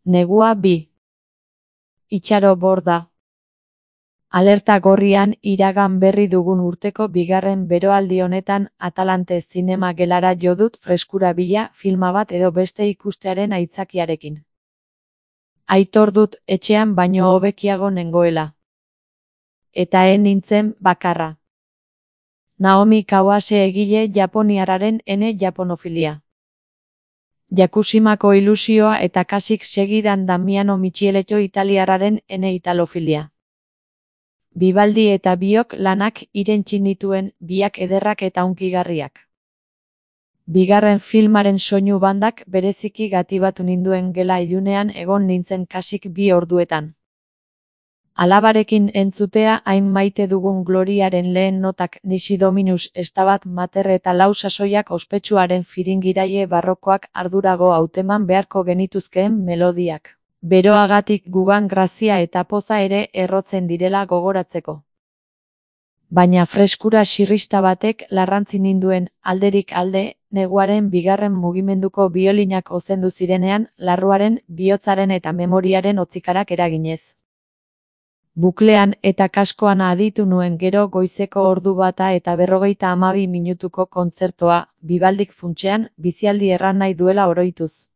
Negua 2. Itxaro borda. Alerta gorrian iragan berri dugun urteko bigarren beroaldi honetan Atalante zinema gelara jo dut freskura bila filma bat edo beste ikustearen aitzakiarekin. Aitor dut etxean baino hobekiago nengoela. Eta nintzen bakarra. Naomi Kawase egile japoniarraren ene japonofilia. Yakushimako ilusioa eta kasik segidan Damiano Micheletto italiarraren ene italofilia. Vivaldi eta biok lanak irentsi nituen, biak ederrak eta hunkigarriak. Bigarren filmaren soinu bandak bereziki gatibatu ninduen gela ilunean egon nintzen kasik 2 orduetan. Alabarekin entzutea hain maite dugun Gloriaren lehen notak Nisi Dominus Stabat Mater eta lau sasoiak ospetsuaren firingiraile barrokoak ardurago hauteman beharko genituzkeen melodiak. Beroagatik gugan grazia eta poza ere errotzen direla gogoratzeko. Baina freskura xirrista batek larrantzi ninduen alderik alde, neguaren bigarren mugimenduko biolinak ozendu zirenean, larruaren, bihotzaren eta memoriaren hotzikarak eraginez. Buklean eta kaskoan aditu nuen gero goizeko 1:42 minutuko kontzertoa, Vivaldik funtsean, bizialdi erran nahi duela oroituz.